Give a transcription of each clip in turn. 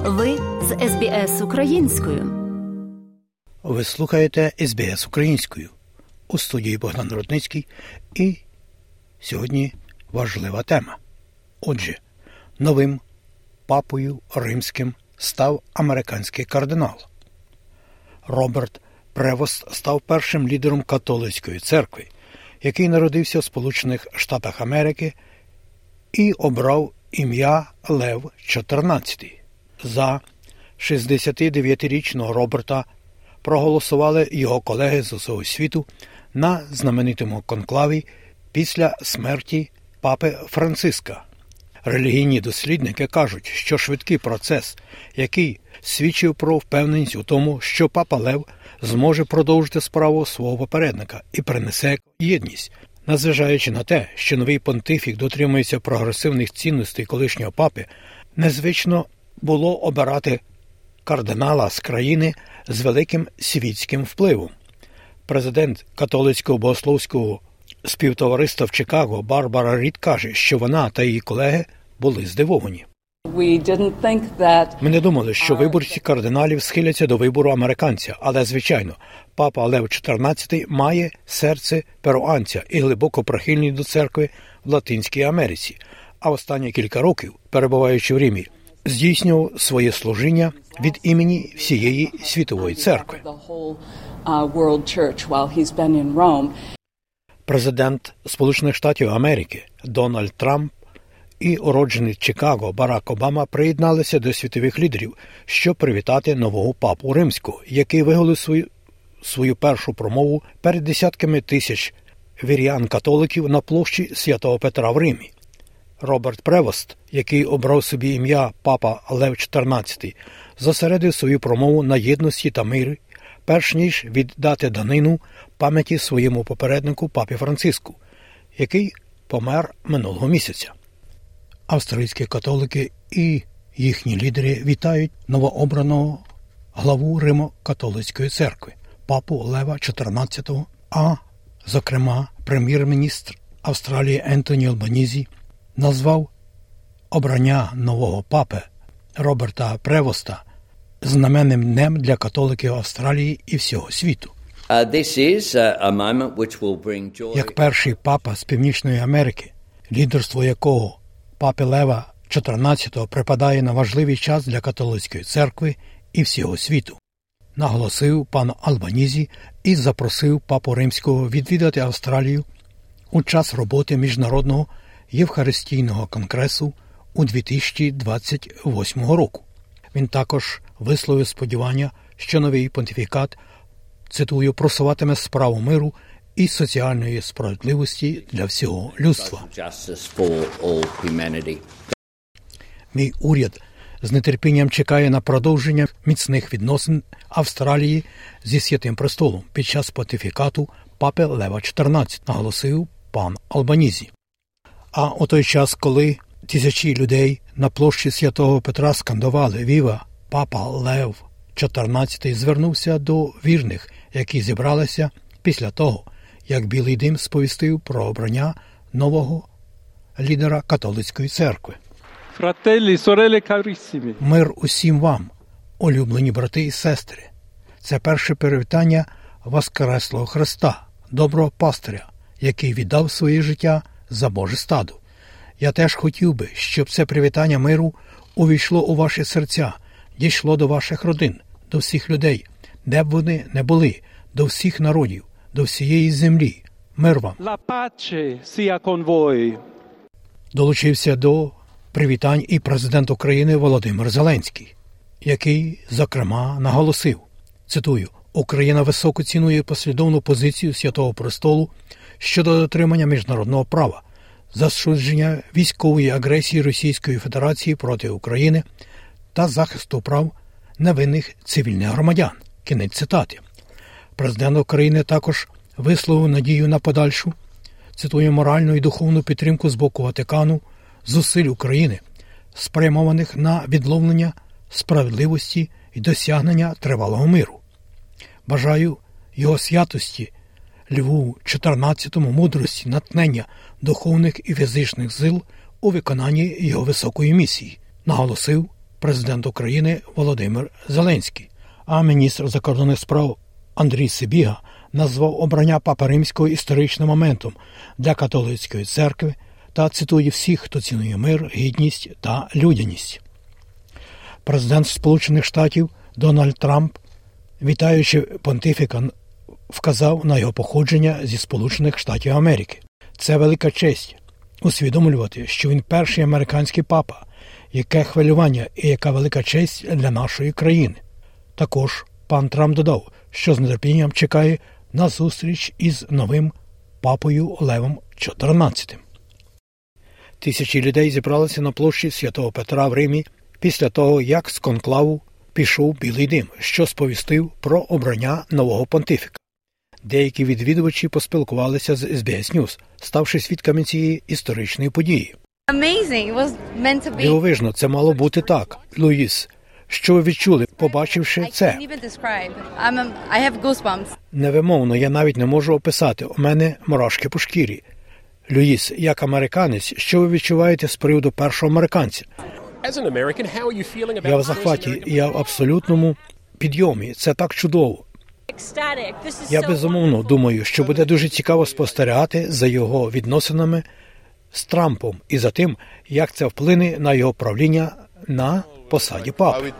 Ви з СБС українською. Ви слухаєте СБС українською. У студії Богдан Рудницький. І сьогодні важлива тема. Отже, новим папою римським став американський кардинал. Роберт Превост став першим лідером католицької церкви, який народився в Сполучених Штатах Америки і обрав ім'я Лев XIV. За 69-річного Роберта проголосували його колеги з усього світу на знаменитому конклаві після смерті папи Франциска. Релігійні дослідники кажуть, що швидкий процес, який свідчив про впевненість у тому, що папа Лев зможе продовжити справу свого попередника і принесе єдність. Незважаючи на те, що новий понтифік дотримується прогресивних цінностей колишнього папи, незвично було обирати кардинала з країни з великим світським впливом. Президент католицького богословського співтовариства в Чикаго Барбара Рід каже, що вона та її колеги були здивовані. Ми не думали, що виборці кардиналів схиляться до вибору американця, але, звичайно, папа Лев XIV має серце перуанця і глибоко прихильний до церкви в Латинській Америці, а останні кілька років, перебуваючи в Римі, здійснював своє служіння від імені всієї світової церкви. Президент Сполучених Штатів Америки Дональд Трамп і уродженець Чикаго Барак Обама приєдналися до світових лідерів, щоб привітати нового папу римського, який виголосив свою першу промову перед десятками тисяч вірян-католиків на площі Святого Петра в Римі. Роберт Превост, який обрав собі ім'я папа Лев XIV, зосередив свою промову на єдності та мирі, перш ніж віддати данину пам'яті своєму попереднику папі Франциску, який помер минулого місяця. Австралійські католики і їхні лідери вітають новообраного главу Римо-католицької церкви, папу Лева XIV, а, зокрема, прем'єр-міністр Австралії Ентоні Албанізі назвав обрання нового папи Роберта Превоста знаменним днем для католиків Австралії і всього світу. Як перший папа з Північної Америки, лідерство якого папи Лева XIV припадає на важливий час для католицької церкви і всього світу, наголосив пан Албанізі і запросив папу римського відвідати Австралію у час роботи Міжнародного Євхаристійного конгресу у 2028 року. Він також висловив сподівання, що новий понтифікат, цитую, просуватиме справу миру і соціальної справедливості для всього людства. Мій уряд з нетерпінням чекає на продовження міцних відносин Австралії зі Святим Престолом під час понтифікату папи Лева XIV, наголосив пан Албанізі. А у той час, коли тисячі людей на площі Святого Петра скандували «Віва!», папа Лев XIV звернувся до вірних, які зібралися після того, як Білий дим сповістив про обрання нового лідера католицької церкви. Fratelli, sorelle carissimi. Мир усім вам, улюблені брати і сестри. Це перше привітання Воскреслого Христа, доброго пастиря, який віддав своє життя за Боже стадо. Я теж хотів би, щоб це привітання миру увійшло у ваші серця, дійшло до ваших родин, до всіх людей, де б вони не були, до всіх народів, до всієї землі. Мир вам. La pace sia con voi. Долучився до привітань і президент України Володимир Зеленський, який, зокрема, наголосив, цитую, «Україна високо цінує послідовну позицію Святого Престолу щодо дотримання міжнародного права, засудження військової агресії Російської Федерації проти України та захисту прав невинних цивільних громадян». Кінець цитати. Президент України також висловив надію на подальшу, цитую, моральну і духовну підтримку з боку Ватикану, зусиль України, спрямованих на відновлення справедливості і досягнення тривалого миру. Бажаю його святості, Льву XIV мудрості, натхнення духовних і фізичних сил у виконанні його високої місії, наголосив президент України Володимир Зеленський, а міністр закордонних справ Андрій Сибіга назвав обрання Папи Римського історичним моментом для католицької церкви та цитує всіх, хто цінує мир, гідність та людяність. Президент Сполучених Штатів Дональд Трамп, вітаючи понтифіка, вказав на його походження зі Сполучених Штатів Америки. Це велика честь усвідомлювати, що він перший американський папа, яке хвилювання і яка велика честь для нашої країни. Також пан Трамп додав, що з нетерпінням чекає на зустріч із новим папою Левом XIV. Тисячі людей зібралися на площі Святого Петра в Римі після того, як з конклаву пішов білий дим, що сповістив про обрання нового понтифіка. Деякі відвідувачі поспілкувалися з SBS News, ставши свідками цієї історичної події. Дивовижно, це мало бути так. Луїс, що ви відчули, побачивши це? Невимовно, я навіть не можу описати. У мене мурашки по шкірі. Луїс, як американець, що ви відчуваєте з приводу першого американця? Я в захваті, я в абсолютному підйомі. Це так чудово. Я безумовно думаю, що буде дуже цікаво спостерігати за його відносинами з Трампом і за тим, як це вплине на його правління на посаді папи.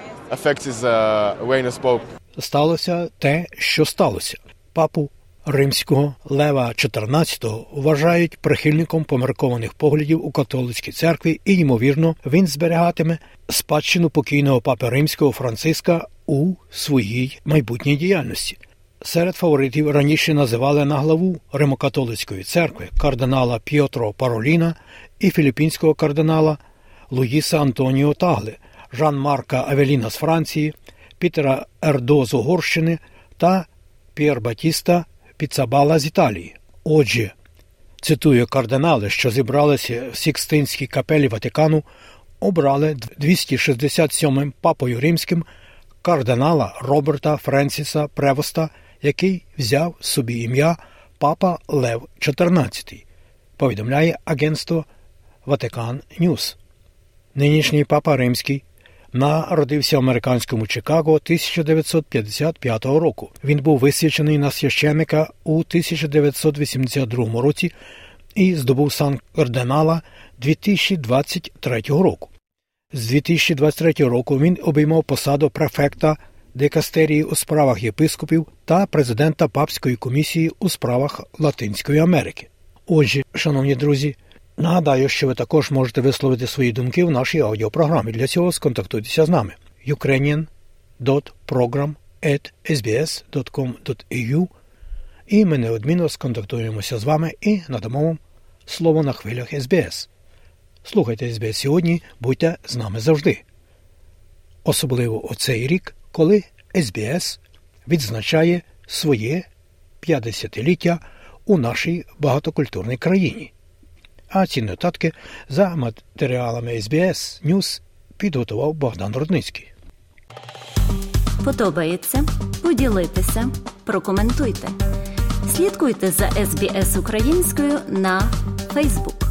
Сталося те, що сталося. Папу Римського Лева XIV вважають прихильником поміркованих поглядів у католицькій церкві і, ймовірно, він зберігатиме спадщину покійного папи Римського Франциска у своїй майбутній діяльності. Серед фаворитів раніше називали на главу Римокатолицької церкви кардинала П'єтро Пароліна і філіппінського кардинала Луїса Антоніо Тагле, Жан-Марка Авеліна з Франції, Пітера Ердо з Угорщини та П'єр Батіста Піцабала з Італії. Отже, цитую, кардинали, що зібралися в Сікстинській капелі Ватикану, обрали 267-м папою римським кардинала Роберта Френсіса Превоста, який взяв собі ім'я Папа Лев XIV, повідомляє агентство Vatican News. Нинішній папа римський народився в американському Чикаго 1955 року. Він був висвячений на священника у 1982 році і здобув сан кардинала 2023 року. З 2023 року він обіймав посаду префекта дикастерії у справах єпископів та президента Папської комісії у справах Латинської Америки. Отже, шановні друзі, нагадаю, що ви також можете висловити свої думки в нашій аудіопрограмі. Для цього сконтактуйтеся з нами. ukrainian.program@sbs.com.au і ми неодмінно сконтактуємося з вами і надамо вам слово на хвилях СБС. Слухайте СБС сьогодні, будьте з нами завжди. Особливо у цей рік, коли СБС відзначає своє 50-ліття у нашій багатокультурній країні. А ці нотатки за матеріалами SBS News підготував Богдан Рудницький. Подобається? Поділіться, прокоментуйте. Слідкуйте за SBS українською на Facebook.